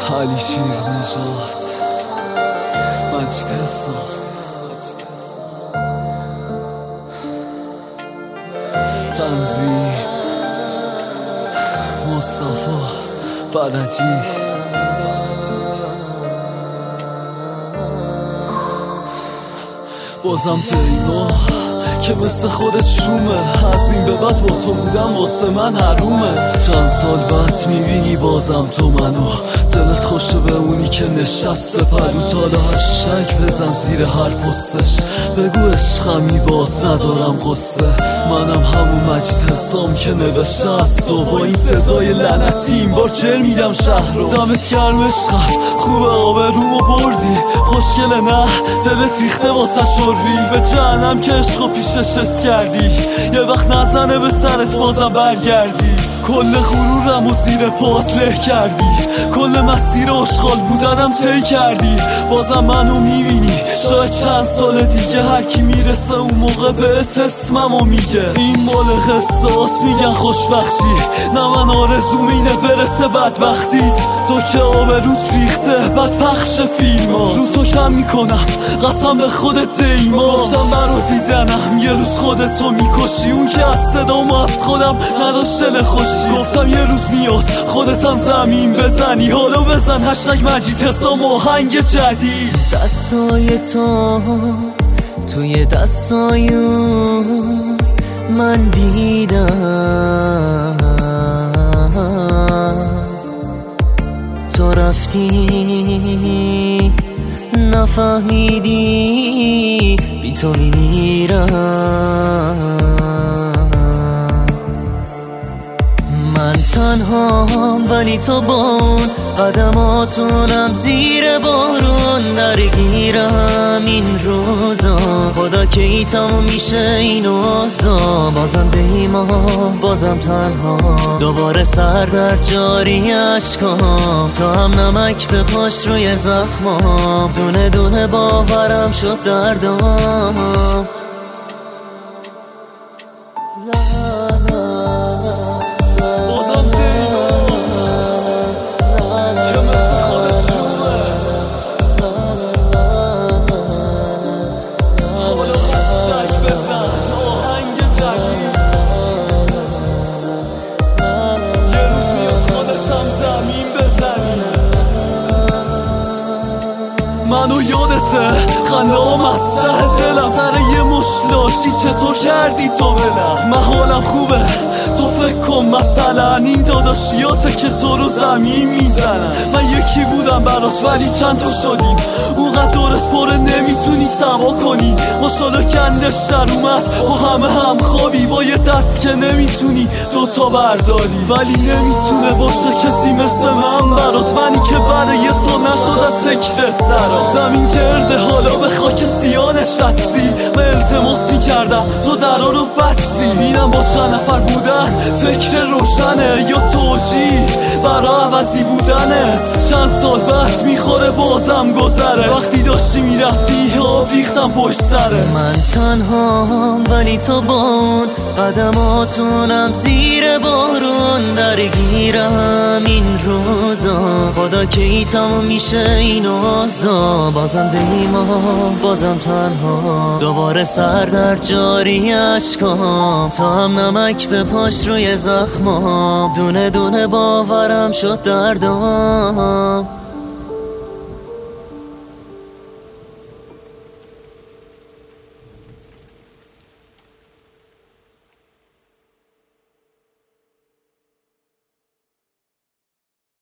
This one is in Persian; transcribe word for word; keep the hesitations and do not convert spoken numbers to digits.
علی شیر نژاد، مجید حسام، تنظیم مصطفی فرجی. بازم دیما که مثل خودت شومه، از این به بعد با تو بودم واسه من حرومه. چند سال بعد میبینی بازم تو منو، دلت خوشه به اونی که نشسته پلو تالا. هشتگ بزن زیر هر پستش، بگو عشقمی بات ندارم قصه. منم همون مجید حسام که نوشته از تو، با این صدای لعنتی این بار چر میدم شهر رو. دمت گرم عشقم، خوبه آبرومو بردی، خوشگله نه دلت ریخته واسه شوری. به جهنم که عشقو پیشش اس کردی، یه وقت نزنه به سرت بازم برگردی. کل غرورم و زیر پات له کردی، کل مسیر اشغال بودنم طی کردی. بازم منو میبینی شاید چند سال دیگه، هر کی میرسه اون موقع بهت اسممو میگه. این مال قصاص میگن خوشبختی، نه من آرزوم اینه برسه بدبختیت. تو که آبروت ریخته بعد پخش فیلم ها، روز تو کم میکنم قسم به خودت دیما. گفتم برا دیدنم یه روز خودتو میکشی، اون که از صدامو از خودم نداشت دل خوشی. گفتم یه روز میاد خودتم زمین بزنی، حالا بزن هشتگ مجید حسام آهنگ جدید. دستای تو توی دستای من دیدم، تو رفتی نفهمیدی بی تو میمیرم. من تنهام ولی تو بون، قدماتونم زیر بارون درگیرم این روزا. خدا کی تموم میشه این اوضاع، بازم دیما بازم تنها، دوباره سر در جاری اشکام. تو هم نمک به پاش روی زخمام، دونه دونه باورم شد دردام. منو یادته خنده ها مسته دلم، سر یه مشلاشی چطور کردی تو بلم. من حالم خوبه تو فکر کن مثلا، این داداشیاته که تو رو زمین میزنن. من یکی بودم برات ولی چند تا شدیم، اونقدر دورت پره نمیتونی سوا کنی. ماشاءالله کندش در اومد با همه هم خوابی، با یه دست که نمیتونی دوتا برداری. ولی نمیتونه باشه کسی مثل من برات، منی که بعد یه سال نشد از فکرت درام. زمین گرده حالا به خاک سیاه نشستی، من التماس میکردم تو درا رو بستی. اینم با چند نفر بودن فکر روشنه، یا توجیه برا عوضی بودنه. چند سال بعد میخوره بازم گذره، وقتی داشتی میرفتی آب ریختم پشت سره. من تنهام ولی تو بون، قدماتونم زیر بارون درگیرم این روزا. خدا کی تموم میشه این اوضاع، بازم دیما بازم تنها، دوباره سر در جاری اشکام. تا هم نمک به پاش روی زخمام، دونه دونه باورم شد دردام.